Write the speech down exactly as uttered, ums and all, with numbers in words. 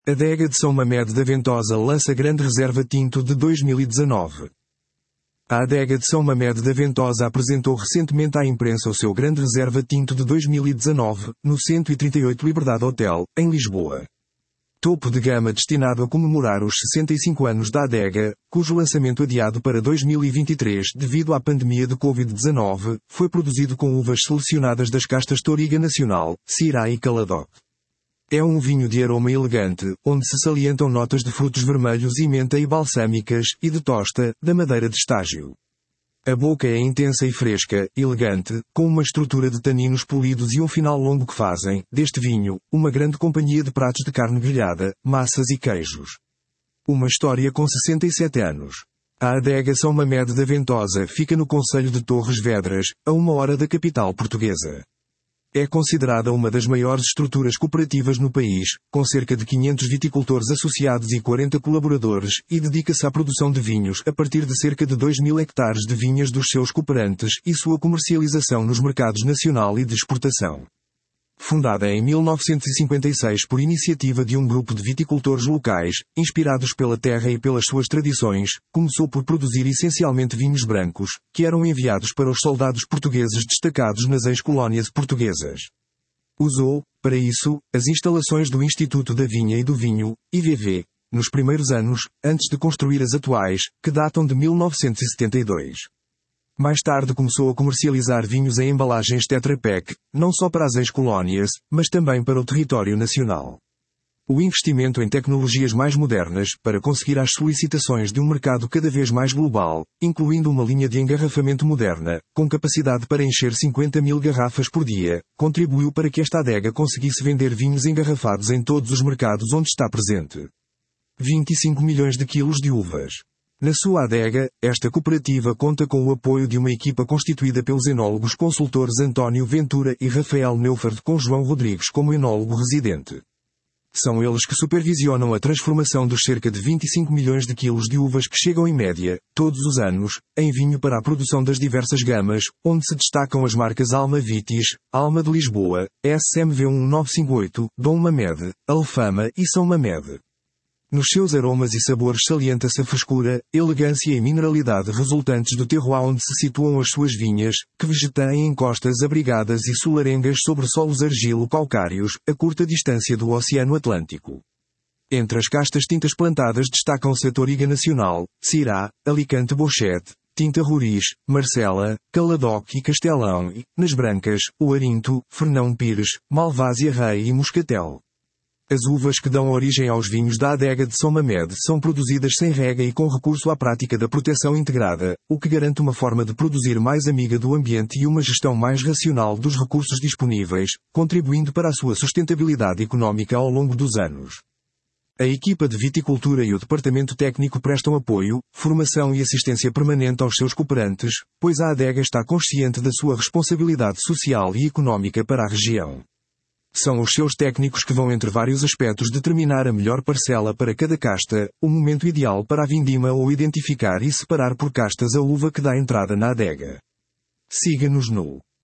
Adega de São Mamede da Ventosa lança grande reserva tinto de dois mil e dezanove. A Adega de São Mamede da Ventosa apresentou recentemente à imprensa o seu grande reserva tinto de dois mil e dezanove, no cento e trinta e oito Liberdade Hotel, em Lisboa. Topo de gama destinado a comemorar os sessenta e cinco anos da adega, cujo lançamento adiado para dois mil e vinte e três devido à pandemia de covid dezanove, foi produzido com uvas selecionadas das castas Touriga Nacional, Syrah e Caladoc. É um vinho de aroma elegante, onde se salientam notas de frutos vermelhos e menta e balsâmicas, e de tosta, da madeira de estágio. A boca é intensa e fresca, elegante, com uma estrutura de taninos polidos e um final longo que fazem, deste vinho, uma grande companhia de pratos de carne grelhada, massas e queijos. Uma história com sessenta e sete anos. A Adega São Mamede da Ventosa fica no concelho de Torres Vedras, a uma hora da capital portuguesa. É considerada uma das maiores estruturas cooperativas no país, com cerca de quinhentos viticultores associados e quarenta colaboradores, e dedica-se à produção de vinhos a partir de cerca de dois mil hectares de vinhas dos seus cooperantes e sua comercialização nos mercados nacional e de exportação. Fundada em mil novecentos e cinquenta e seis por iniciativa de um grupo de viticultores locais, inspirados pela terra e pelas suas tradições, começou por produzir essencialmente vinhos brancos, que eram enviados para os soldados portugueses destacados nas ex-colónias portuguesas. Usou, para isso, as instalações do Instituto da Vinha e do Vinho, I V V, nos primeiros anos, antes de construir as atuais, que datam de mil novecentos e setenta e dois. Mais tarde começou a comercializar vinhos em embalagens Tetra Pak, não só para as ex-colónias, mas também para o território nacional. O investimento em tecnologias mais modernas, para conseguir as solicitações de um mercado cada vez mais global, incluindo uma linha de engarrafamento moderna, com capacidade para encher cinquenta mil garrafas por dia, contribuiu para que esta adega conseguisse vender vinhos engarrafados em todos os mercados onde está presente. vinte e cinco milhões de quilos de uvas. Na sua adega, esta cooperativa conta com o apoio de uma equipa constituída pelos enólogos consultores António Ventura e Rafael Neufeld, com João Rodrigues como enólogo residente. São eles que supervisionam a transformação dos cerca de vinte e cinco milhões de quilos de uvas que chegam em média, todos os anos, em vinho para a produção das diversas gamas, onde se destacam as marcas Alma Vitis, Alma de Lisboa, S M V um nove cinco oito, Dom Mamede, Alfama e São Mamede. Nos seus aromas e sabores salienta-se a frescura, elegância e mineralidade resultantes do terroir onde se situam as suas vinhas, que vegetam em encostas abrigadas e solarengas sobre solos argilo-calcários, a curta distância do Oceano Atlântico. Entre as castas tintas plantadas destacam-se a Touriga Nacional, Syrah, Alicante Bouchet, Tinta Roriz, Marcela, Caladoc e Castelão e, nas brancas, o Arinto, Fernão Pires, Malvásia Rei e Moscatel. As uvas que dão origem aos vinhos da Adega de São Mamede são produzidas sem rega e com recurso à prática da proteção integrada, o que garante uma forma de produzir mais amiga do ambiente e uma gestão mais racional dos recursos disponíveis, contribuindo para a sua sustentabilidade económica ao longo dos anos. A equipa de viticultura e o departamento técnico prestam apoio, formação e assistência permanente aos seus cooperantes, pois a adega está consciente da sua responsabilidade social e económica para a região. São os seus técnicos que vão entre vários aspectos determinar a melhor parcela para cada casta, o momento ideal para a vindima ou identificar e separar por castas a uva que dá entrada na adega. Siga-nos no